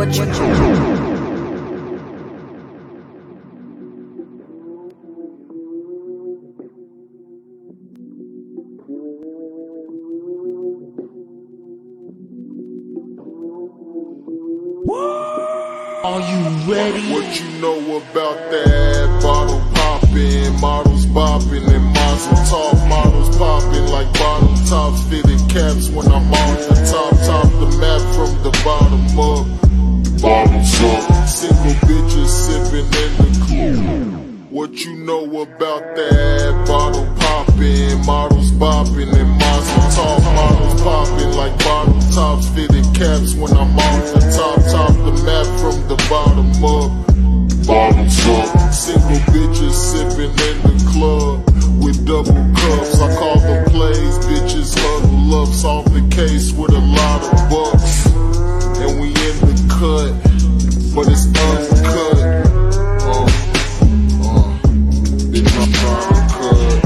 What you know? Are you ready? What you know about that? Bottle popping, models bopping, and mazel tov. Models popping like bottle tops, fitted caps when I'm off the top the map from the bottom up. Bottles up, single bitches sipping in the club. What you know about that? Bottle popping, models bopping, and mazel tov. Models popping like bottle tops, fitted caps when I'm off the top the map from the bottom up. Bottles up, single bitches sipping in the club with double cups. I call them plays, bitches huddle up, solve the case with a lot of bucks. And we in the cut, but it's uncut. Bitch, I'm trying to cut.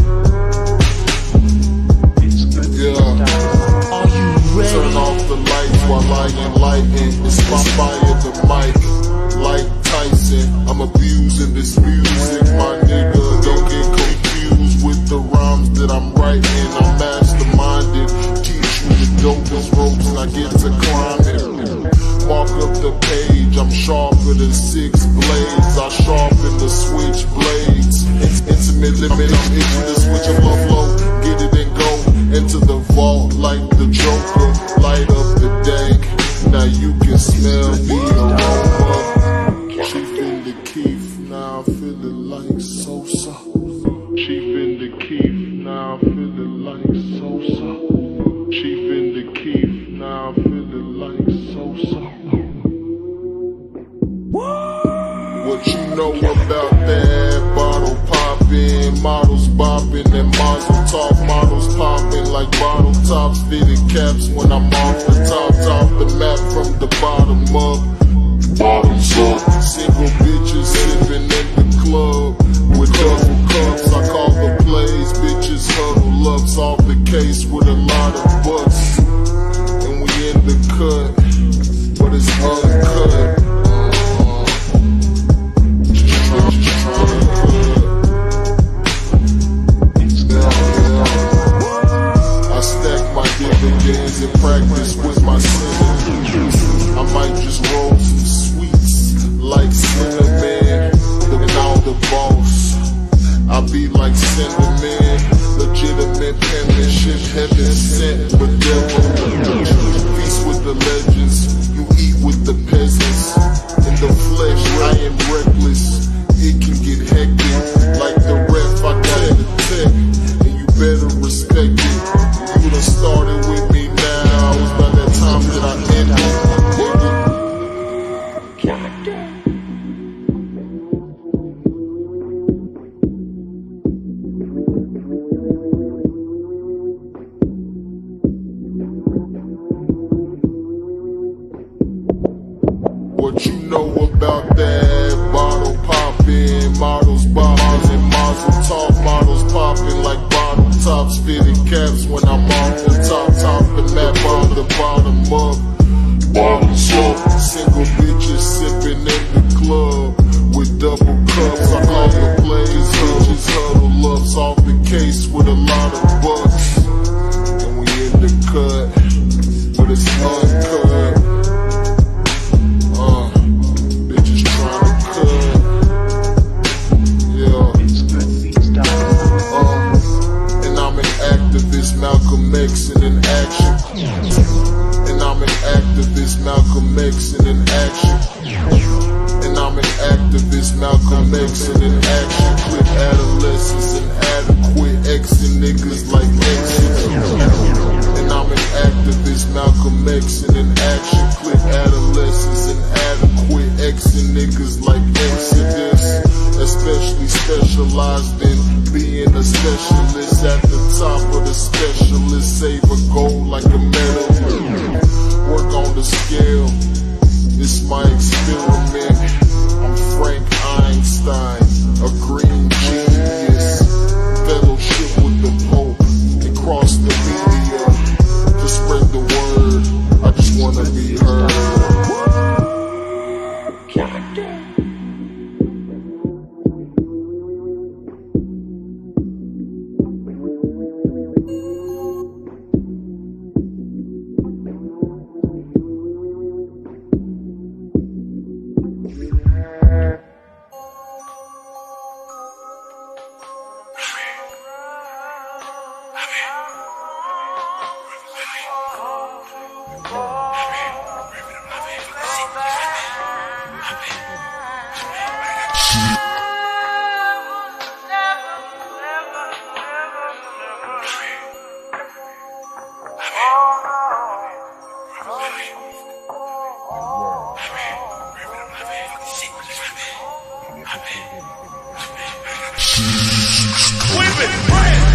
Yeah. Are you ready? Turn off the lights while I enlighten. It's my fire, the mic, like Tyson. I'm abusing this music, my nigga. Don't get confused with the rhymes that I'm writing. I'm masterminded. Teach you the dopest ropes and I get to climbing. Mark up the page, I'm sharper than 6 blades. I sharpen the switch blades. It's intimate limit, I'm itching to switch up my flow. Get it and go into the vault like the Joker. Light up the dank, now you can smell the aroma. Chief in the Keef, now I'm feeling like Sosa. Chief in the Keef, now I'm feeling like Sosa. Chief in the Keef, now I'm feeling like Sosa. What you know about that? Bottle popping, models bopping, and mazel tov. Models popping like bottle tops, fitted caps when I'm off the top the map from the bottom up. Bottles up, single bitches sipping in the club with double cups. I call the plays, bitches huddle up, solve the case with a lot of bucks. And we in the cut, but it's uncut. I stack my dividends and practice with my senators. I might just roll some sweets like cinnamon and all the boss. I be like cinnamon, legitimate penmanship, heaven sent, but devil. Feast with the legends, you eat with the peasants. In the flesh, I am reckless. It can get hectic, like the ref, I got the tech, and you better respect it. You done started with me now, it's by that time that I ended. What you know about that? Bottle popping, models bopping, and mazel tov. Models popping like bottle tops, fitted caps when I'm off the top the map on the bottom up. Bottles up, single bitches sipping in the club with double cups. I call the plays, bitches huddle up, solve the case with a lot of bucks. And we in the cut, but it's uncut. Bitches trying to cut. Yeah. And I'm an activist, Malcolm X in action. And I'm an activist, Malcolm X in action. And I'm an activist, Malcolm X in action. Quit adolescents and adequate Xing niggas like Exodus. And I'm an activist, Malcolm X in action. Quit adolescents and adequate Xing niggas like Exodus. Especially specialized in being a specialist at the top of the specialist. Save a goal like a medal. Work on the scale. It's my experiment. I'm Frank Einstein, a green genius. Fellowship with the Pope and cross the media to spread the word. I just wanna be heard. We've been praying.